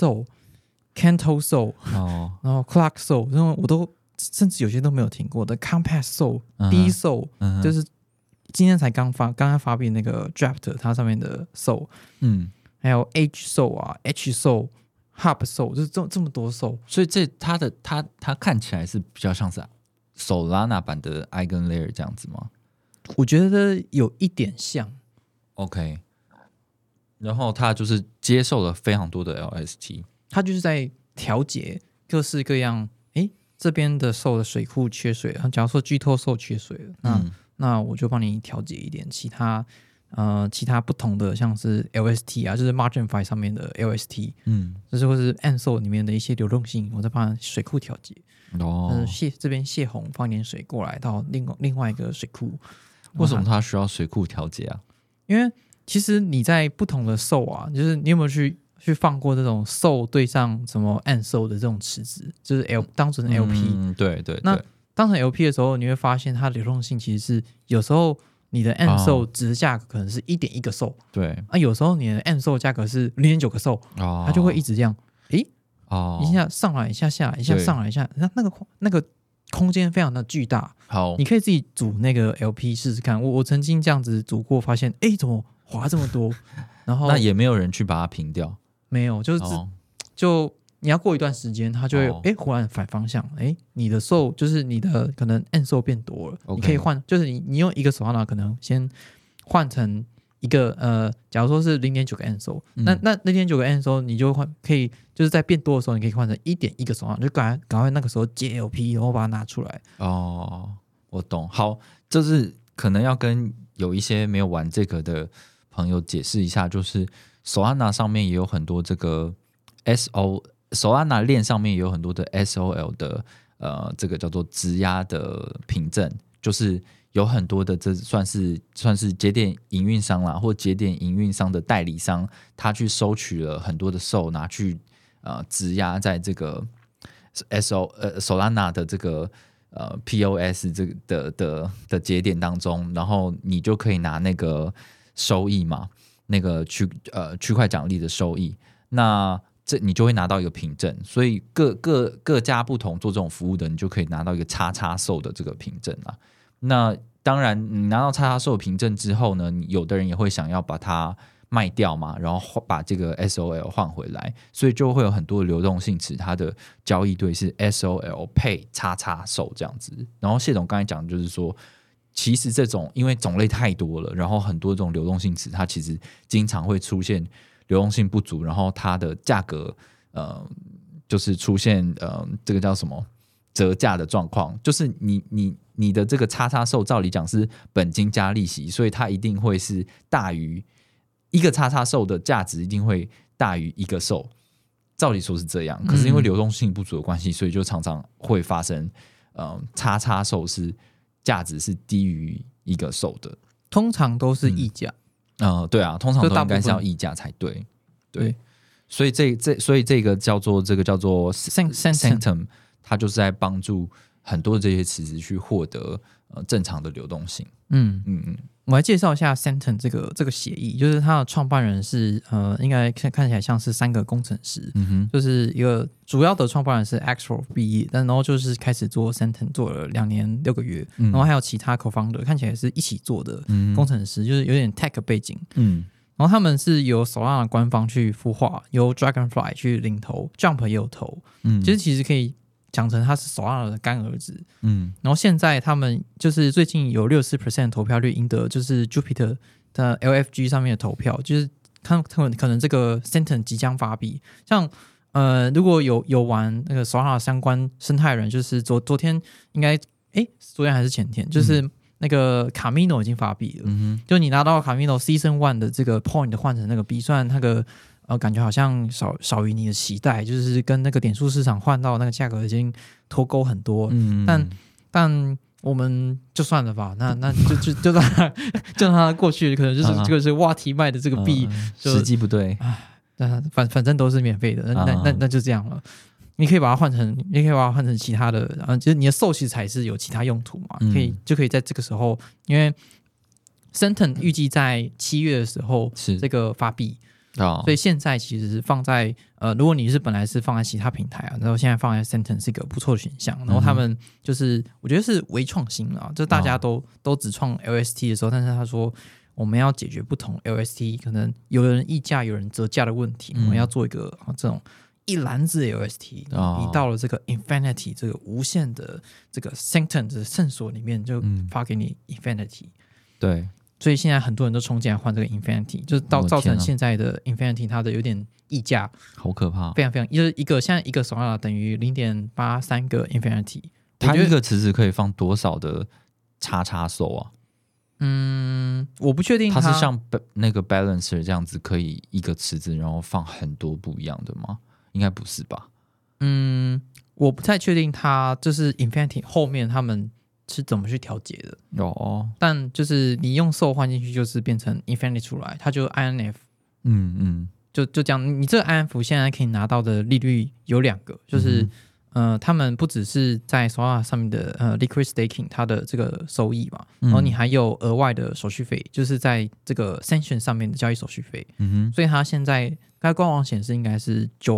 Speaker 3: B-So、Canto-So，、哦、然后 Clock-So， 然后我都甚至有些都没有听过的 Compass-So、D-So，、嗯、就是今天才刚发刚刚发布那个 Draft， 它上面的 So， 嗯，还有 H-So 啊、H-So、Hub-So， 就是这这么多 So，
Speaker 2: 所以这它的它它看起来是比较像是 Solana 版的 EigenLayer 这样子吗？
Speaker 3: 我觉得有一点像
Speaker 2: ，OK， 然后他就是接受了非常多的 L S T，
Speaker 3: 他就是在调节各式各样，诶，这边的受的水库缺水了，假如说 G-Toso 缺水了，那、嗯、那我就帮你调节一点其他呃其他不同的，像是 L S T 啊，就是 Margin-Fi 上面的 L S T， 嗯，就是或是 Ant-So 里面的一些流动性，我再帮水库调节。哦，泄这边泄洪放一点水过来到另另外一个水库。
Speaker 2: 为什么它需要水库调节啊？
Speaker 3: 因为其实你在不同的 So 啊，就是你有没有去去放过这种 So 对上什么 Ant-So 的这种池子，就是 L 当成 L P，、
Speaker 2: 嗯、对对对。
Speaker 3: 那当成 L P 的时候，你会发现它的流动性其实是有时候你的 Ant-So 值的价格可能是 一点一个 So，
Speaker 2: 对，
Speaker 3: 啊，有时候你的 Ant-So 价格是 零点九个 So，、哦、它就会一直这样，诶。
Speaker 2: 哦，
Speaker 3: 一下上来一下下来，一下上来一下，那那个那个空间非常的巨大。
Speaker 2: 好，
Speaker 3: 你可以自己组那个 L P 试试看。我我曾经这样子组过，发现哎，怎么滑这么多？然后
Speaker 2: 那也没有人去把它平掉，
Speaker 3: 没有，就是、哦、就你要过一段时间，它就会哎、哦、忽然反方向，哎，你的受就是你的可能按受变多了，
Speaker 2: okay.
Speaker 3: 你可以换，就是你你用一个手拿可能先换成一个呃，假如说是零点九个按受，那那零点九个按受你就换可以就是在变多的时候，你可以换成一点一个手拿，就赶赶快那个时候接 L P， 然后把它拿出来。
Speaker 2: 哦，我懂。好，就是可能要跟有一些没有玩这个的朋友解释一下，就是Solana上面也有很多这个 S O Solana 链上面也有很多的 S O L 的呃，这个叫做质押的凭证，就是有很多的这算是算是节点营运商啦，或节点营运商的代理商，他去收取了很多的 S O 拿去呃质押在这个 S O 呃 Solana 的这个呃 P O S 这个的的的节点当中，然后你就可以拿那个收益嘛，那个区呃区块奖励的收益，那这你就会拿到一个凭证，所以各各各家不同做这种服务的，你就可以拿到一个叉叉受的这个凭证啦。那当然，你拿到叉叉受凭证之后呢，有的人也会想要把它卖掉嘛，然后把这个 S O L 换回来，所以就会有很多的流动性池，它的交易对是 S O L 配叉叉受这样子。然后谢总刚才讲的就是说，其实这种因为种类太多了，然后很多这种流动性池，它其实经常会出现流动性不足，然后它的价格呃就是出现呃这个叫什么折价的状况，就是你你你的这个叉叉受照理讲是本金加利息，所以它一定会是大于一个叉叉受的价值一定会大于一个受，照理说是这样，可是因为流动性不足的关系，所以就常常会发生呃叉叉受是价值是低于一个受的，
Speaker 3: 通常都是溢价。
Speaker 2: 嗯、呃，对啊，通常都应该是要溢价才对，对，
Speaker 3: 对，
Speaker 2: 所以这这所以这个叫做这个叫做 Sanctum， 它就是在帮助很多这些池子去获得呃正常的流动性。
Speaker 3: 嗯
Speaker 2: 嗯嗯，
Speaker 3: 我来介绍一下 Sanctum 这个这个协议，就是它的创办人是呃，应该看看起来像是三个工程师，
Speaker 2: 嗯哼，
Speaker 3: 就是一个主要的创办人是 Axel 毕业，但然后就是开始做 Sanctum 做了两年六个月，嗯、然后还有其他 co-founder 看起来是一起做的工程师，嗯、就是有点 tech 背景，嗯。然后他们是由 Solana 官方去孵化，由 Dragonfly 去领头 ，Jump 也有投，嗯，就是其实可以讲成他是 Solana 的干儿子，嗯。然后现在他们就是最近有 百分之六十 的投票率赢得就是 Jupiter 的 L F G 上面的投票，就是看可能这个 Sanctum 即将发币，像呃如果有有玩那个 Solana 相关生态人，就是昨昨天应该哎昨天还是前天，就是。嗯那个 Camino 已经发币了，嗯、就你拿到 Camino Season One 的这个 Point 换成那个币，虽然那个呃感觉好像少少于你的期待，就是跟那个点数市场换到那个价格已经脱钩很多，嗯、但但我们就算了吧，那那就就就让它就让它过去，可能就是这个是挖题卖的这个币、嗯、
Speaker 2: 时机不对，
Speaker 3: 那反反正都是免费的，那、嗯、那那就这样了。你可以把它换成，你可以把它换成其他的，啊，就是你的受其实才是有其他用途嘛，嗯、可以就可以在这个时候，因为 Sanctum 预计在七月的时候是这个发币，哦、所以现在其实是放在呃，如果你是本来是放在其他平台啊，然后现在放在 Sanctum 是一个不错的选项，然后他们就是、嗯、我觉得是微创新啊，就大家都、哦、都只创 L S T 的时候，但是他说我们要解决不同 L S T 可能有人溢价有人折价的问题，嗯、我们要做一个、啊、这种。一篮子 L S T， 你到了这个 Infinity 这个无限的这个 Sanctum 的圣所里面，就发给你 Infinity、嗯。对，所以现在很多人都冲进来换这个 Infinity， 就是到造成现在的 Infinity 它的有点溢价，
Speaker 2: 好可怕，
Speaker 3: 非常非常，就是一个现在一个 Solana 等于 零点八三 个 Infinity。
Speaker 2: 它一个池子可以放多少的叉叉手啊？
Speaker 3: 嗯，我不确定它，
Speaker 2: 它是像那个 Balancer 这样子，可以一个池子然后放很多不一样的吗？应该不是吧？
Speaker 3: 嗯，我不太确定它就是 Infinity 后面他们是怎么去调节的哦。但就是你用受换进去，就是变成 Infinity 出来，它就 I N F。嗯嗯，就就这样。你这个 I N F 现在可以拿到的利率有两个，就是、嗯、呃，他们不只是在 Solana 上面的呃 Liquid Staking 它的这个收益嘛，然后你还有额外的手续费，就是在这个 Sanction 上面的交易手续费。嗯哼，所以它现在。它官网显示应该是九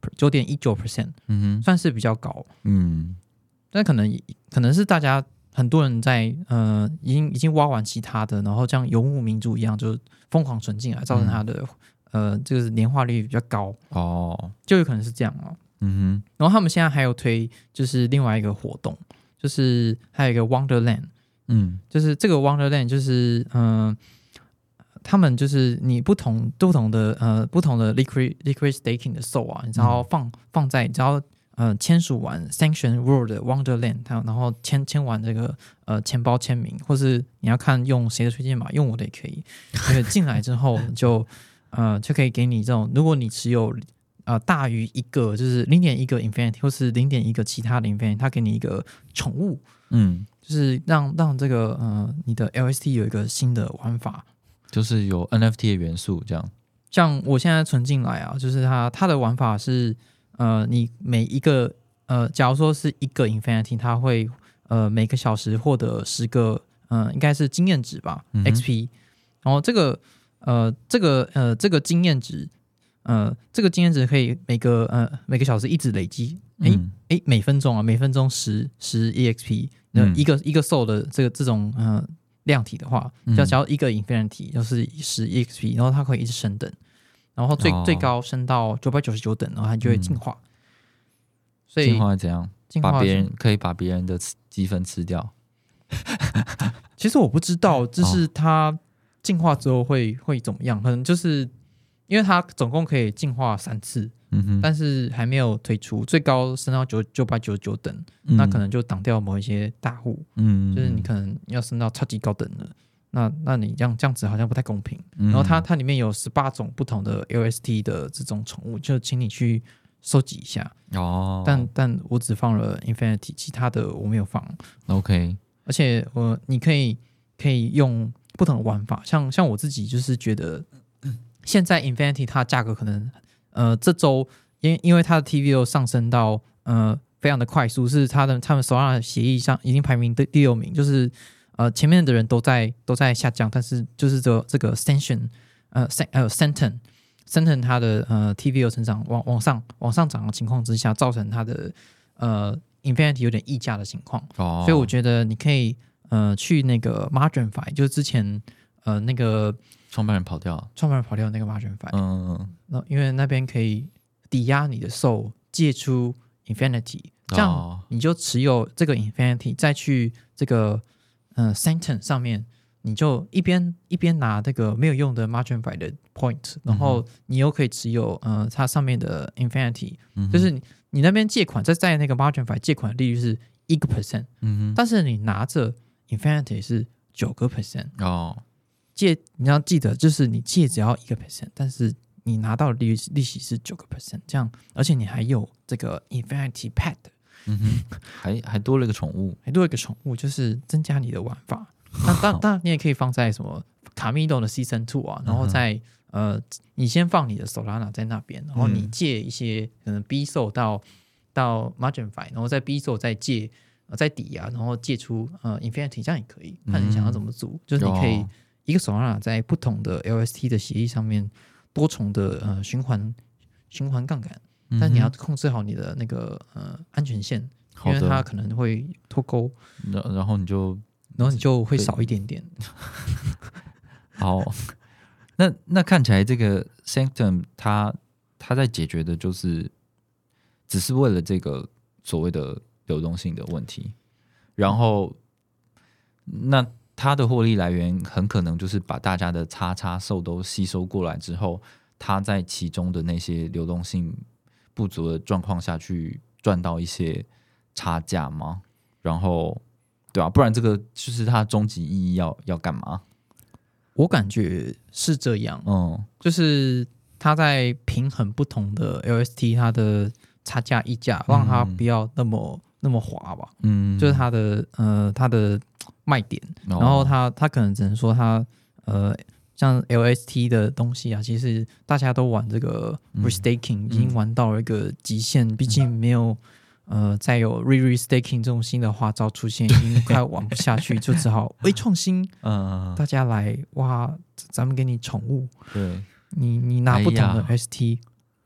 Speaker 3: 九点一九 percent，
Speaker 2: 嗯哼，
Speaker 3: 算是比较高。
Speaker 2: 嗯，
Speaker 3: 但可能可能是大家很多人在呃已经已经挖完其他的，然后像游牧民族一样，就疯狂存进来，造成它的、嗯、呃就是年化率比较高
Speaker 2: 哦，
Speaker 3: 就有可能是这样哦。
Speaker 2: 嗯哼，
Speaker 3: 然后他们现在还有推就是另外一个活动，就是还有一个 Wonderland，
Speaker 2: 嗯，
Speaker 3: 就是这个 Wonderland 就是嗯、呃，他们就是你不同不同的呃不同的 liquid liquid staking 的 S O 啊，你只要放、嗯、放在只要呃签署完 Sanction World Wonderland， 然后签签完这个呃钱包签名，或是你要看用谁的推荐码，用我的也可以。因为进来之后就呃就可以给你这种，如果你持有呃大于一个就是零点一个 Infinity 或是零点一个其他的 Infinity， 它给你一个宠物，嗯，就是让让这个呃你的 L S T 有一个新的玩法。
Speaker 2: 就是有 N F T 的元素，这样。
Speaker 3: 像我现在存进来啊，就是它它的玩法是，呃，你每一个呃，假如说是一个 Infinity， 它会呃每个小时获得十个，呃，应该是经验值吧、嗯、，X P。然后这个呃这个呃这个经验值，呃这个经验值可以每个呃每个小时一直累积，哎哎、嗯、每分钟啊每分钟十十 E X P， 那、嗯、一个一个 S O 的这个这种呃。量体的话，只要一个 Infinity 就是十 E X P， 然后它可以一直升等，然后最、哦、最高升到九百九十九等，然后它就会进化。嗯、所以
Speaker 2: 进化怎样？把别人可以把别人的积分吃掉？
Speaker 3: 其实我不知道，就是它进化之后会会怎么样？可能就是因为它总共可以进化三次。嗯、哼但是还没有推出，最高升到九百九十九等、嗯，那可能就挡掉某一些大户，嗯，就是你可能要升到超级高等了，那那你这样这样子好像不太公平。嗯、然后它它里面有十八种不同的 L S T 的这种宠物，就请你去收集一下哦。但但我只放了 Infinity， 其他的我没有放。
Speaker 2: OK，
Speaker 3: 而且我你可以可以用不同的玩法，像像我自己就是觉得，现在 Infinity 它价格可能。呃，这周因因为它的 T V O 上升到呃非常的快速，是他的他们手上的协议上已经排名第第六名，就是呃前面的人都在都在下降，但是就是这这个 Sanction 呃呃 Senton Senton 它的呃 T V O 成长往往上往上涨的情况之下，造成它的呃 Infinity 有点溢价的情况，哦、所以我觉得你可以呃去那个 Margin-Fi， 就是之前呃那个。
Speaker 2: 创办人跑掉了，
Speaker 3: 创办人跑掉那个 Margin-Fi， 嗯，那因为那边可以抵押你的 S O 借出 Infinity， 这样你就持有这个 Infinity， 再去这个呃 Senton 上面，你就一边一边拿这个没有用的 Margin-Fi 的 point， 然后你又可以持有呃它上面的 Infinity，、嗯、就是你你那边借款在在那个 Margin-Fi 借款的利率是一个 percent， 嗯，但是你拿着 Infinity 是九个 percent 哦。借你要记得，就是你借只要一个 percent， 但是你拿到的利利息是九个 percent， 这样，而且你还有这个 Infinity Pet， 嗯
Speaker 2: 哼，还还多了一个宠物，
Speaker 3: 还多了一个宠物，就是增加你的玩法。那当当然你也可以放在什么卡密诺的 Season 二啊，然后在、嗯、呃，你先放你的 Solana 在那边，然后你借一些可能 B S O 到到 Margin-Fi， 然后再 B S O 再借呃再抵押，然后借出呃 Infinity， 这样也可以，看你想要怎么做，嗯、就是你可以。一个Solana在不同的 L S T 的协议上面多重的呃循环循环杠杆，但你要控制好你的那个呃安全线，因为它可能会脱钩，
Speaker 2: 然后你就
Speaker 3: 然后你就会少一点点。
Speaker 2: 好，那那看起来这个 Sanctum 它它在解决的就是只是为了这个所谓的流动性的问题，然后那。它的获利来源很可能就是把大家的叉叉受都吸收过来之后，它在其中的那些流动性不足的状况下去赚到一些差价吗？然后，对啊，不然这个就是它终极意义要要干嘛？
Speaker 3: 我感觉是这样，嗯，就是它在平衡不同的 L S T 它的差价溢价，让它不要那么、嗯、那么滑吧，嗯，就是它的呃它的。卖点，然后他他可能只能说他呃，像 L S T 的东西啊，其实大家都玩这个 restaking、嗯、已经玩到了一个极限，嗯、毕竟没有呃再有 re restaking 这种新的花招出现，已经快玩不下去，就只好微创新，嗯，大家来哇，咱们给你宠物，
Speaker 2: 对，
Speaker 3: 你你拿不同的 S T，、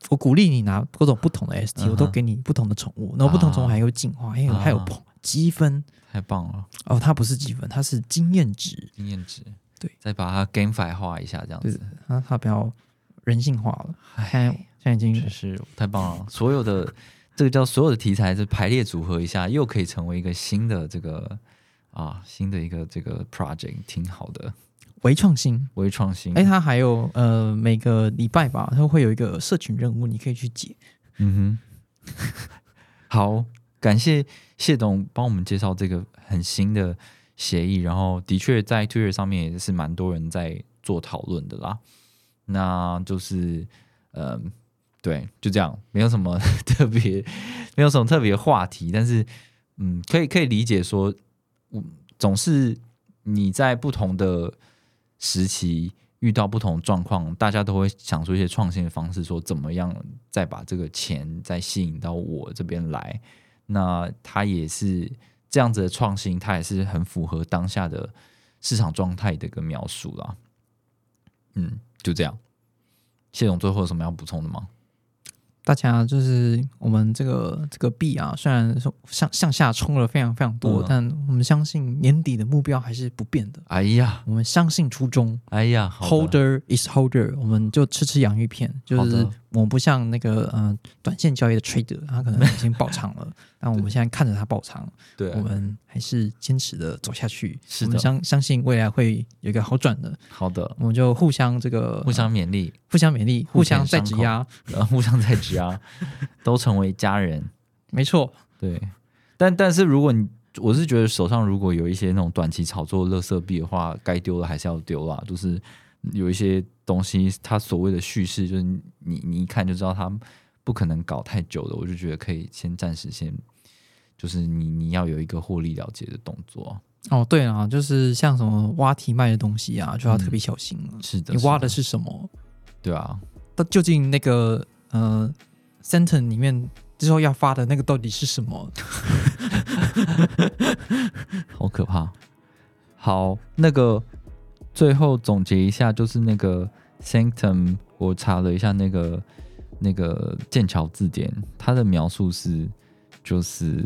Speaker 3: 我鼓励你拿各种不同的 S T，、嗯、我都给你不同的宠物，然后不同宠物还有进化，还有、啊、还有积分，
Speaker 2: 太棒了！
Speaker 3: 哦，它不是积分，它是经验值，
Speaker 2: 经验值，
Speaker 3: 对，
Speaker 2: 再把它 gamify 化一下，这样子，
Speaker 3: 它它比较人性化了。现在现在已经
Speaker 2: 是太棒了，所有的这个叫所有的题材，就排列组合一下，又可以成为一个新的这个啊新的一个这个 project， 挺好的。
Speaker 3: 微创新，
Speaker 2: 微创新。
Speaker 3: 哎，它还有呃，每个礼拜吧，它会有一个社群任务，你可以去解。
Speaker 2: 嗯哼，好，感谢谢董帮我们介绍这个很新的协议，然后的确在 Twitter 上面也是蛮多人在做讨论的啦。那就是呃，对，就这样，没有什么特别，没有什么特别话题，但是嗯，可以可以理解说，嗯，总是你在不同的时期遇到不同状况，大家都会想出一些创新的方式，说怎么样再把这个钱再吸引到我这边来。那它也是这样子的创新，它也是很符合当下的市场状态的一个描述啦。嗯，就这样。谢总最后有什么要补充的吗？
Speaker 3: 大家就是我们这个这个币啊，虽然向向下冲了非常非常多、嗯，但我们相信年底的目标还是不变的。
Speaker 2: 哎呀，
Speaker 3: 我们相信初衷。
Speaker 2: 哎呀
Speaker 3: ，Holder is holder， 我们就吃吃洋芋片，就是我们不像那个呃短线交易的 trader， 他可能已经爆仓了，但我们现在看着他爆仓，
Speaker 2: 对，
Speaker 3: 我们还是坚持的走下去。
Speaker 2: 是的，
Speaker 3: 我们相相信未来会有一个好转的。
Speaker 2: 好的，
Speaker 3: 我们就互相这个
Speaker 2: 互相勉励，
Speaker 3: 互相勉励，互相在质押，
Speaker 2: 呃，互相在质押，都成为家人。
Speaker 3: 没错，
Speaker 2: 对。但但是如果你，我是觉得手上如果有一些那种短期炒作垃圾币的话，该丢的还是要丢啦。就是有一些东西，它所谓的叙事，就是你你一看就知道它不可能搞太久的，我就觉得可以先暂时先，就是你你要有一个获利了结的动作。
Speaker 3: 哦，对啊，就是像什么挖题卖的东西啊，就要特别小心了、嗯。
Speaker 2: 是的，
Speaker 3: 你挖的是什么？
Speaker 2: 对啊，
Speaker 3: 那究竟那个呃 sentence 里面之后要发的那个到底是什么？
Speaker 2: 好可怕。好，那个最后总结一下，就是那个 sanctum， 我查了一下那个那个剑桥字典，它的描述是就是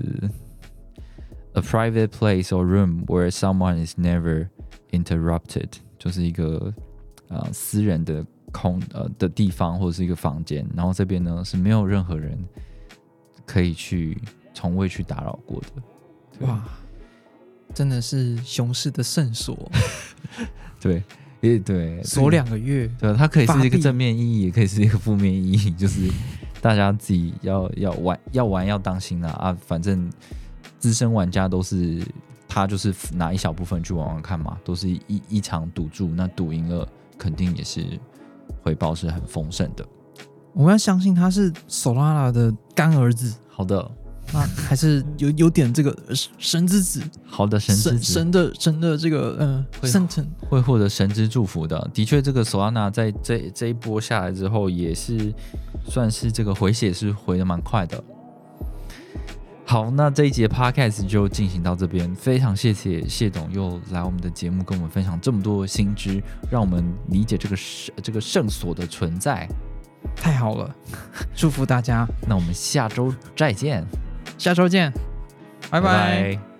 Speaker 2: a private place or room where someone is never interrupted， 就是一个呃私人的空呃的地方或者是一个房间，然后这边呢是没有任何人可以去从未去打扰过的。
Speaker 3: 哇，真的是熊市的圣所。
Speaker 2: 对，也对，
Speaker 3: 锁两个月，
Speaker 2: 对，它可以是一个正面意义，也可以是一个负面意义，就是大家自己要要玩要玩要当心啦啊！反正资深玩家都是他就是拿一小部分去玩玩看嘛，都是一一场赌注，那赌赢了肯定也是回报是很丰盛的。
Speaker 3: 我们要相信他是Solana的干儿子。
Speaker 2: 好的。
Speaker 3: 那还是有有点这个神之子，
Speaker 2: 好的神之子，
Speaker 3: 神神的神的这个呃，sentence
Speaker 2: 会获得神之祝福的。的确，这个 Solana 在这这一波下来之后，也是算是这个回血是回的蛮快的。好，那这一节 Podcast 就进行到这边，非常谢谢谢董又来我们的节目跟我们分享这么多的新知，让我们理解这个这个圣所的存在。
Speaker 3: 太好了，祝福大家。
Speaker 2: 那我们下周再见。
Speaker 3: 下周见，拜拜。
Speaker 2: 拜拜。